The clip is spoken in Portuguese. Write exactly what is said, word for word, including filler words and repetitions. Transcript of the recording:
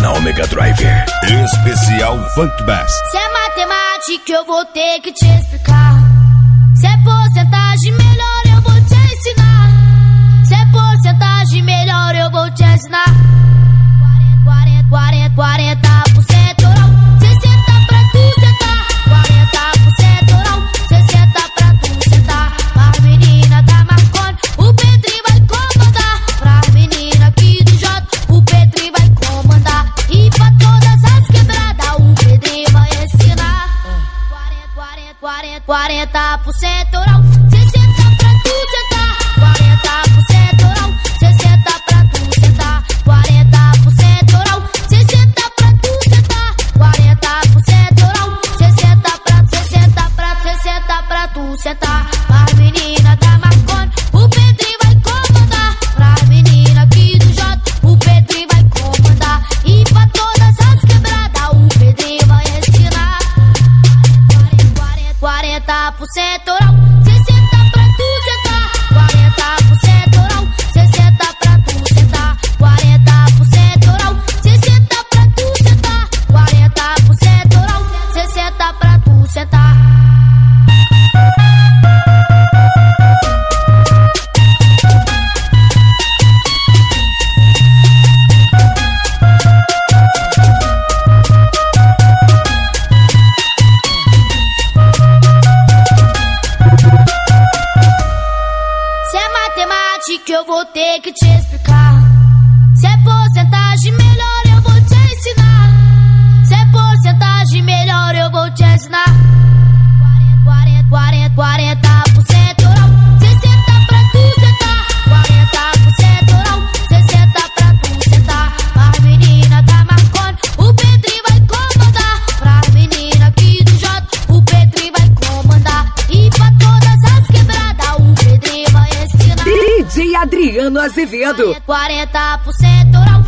na Omega Drive. Especial Funk Bass. Se é matemática eu vou ter que te explicar. Se é porcentagem melhor eu vou te ensinar. Se é porcentagem melhor eu vou te ensinar. quarenta, quarenta, quarenta por cento oral, sessenta pra tu sentar. quarenta por cento oral, sessenta pra tu sentar. Pra menina da Marconi, o Petri vai comandar. Pra menina aqui do J, o Petri vai comandar. E pra todas as quebradas, o Petri vai ensinar. quarenta, quarenta, quarenta, quarenta por cento oral, sessenta pra tu sentar. quarenta por cento oral, sessenta pra tu sentar. quarenta por cento oral, sessenta pra tu sentar. quarenta por cento oral, sessenta pra sessenta pra sessenta pra tu sentar. Pra menina da Marconi, o Petri vai comandar. Pra menina aqui do J, o Petri vai comandar. E pra todas as quebradas, o Petri vai ensinar. quarenta por cento oral, sessenta pra tu sentar. quarenta por cento oral, sessenta pra tu sentar. quarenta por cento oral, sessenta pra tu sentar. quarenta por cento oral, sessenta pra tu sentar. Se é matemática eu vou ter que te explicar. Se é porcentagem melhor eu vou te ensinar. Se é porcentagem melhor eu vou te ensinar. quarenta, quarenta, quarenta por cento oral, sessenta pra tu sentar. quarenta por cento oral, sessenta pra tu sentar. Pra menina da Marconi, o Petri vai comandar. Pra menina aqui do J, o Petri vai comandar. E pra todas as quebradas, o Petri vai ensinar. D J Adriano Azevedo. quarenta por cento oral,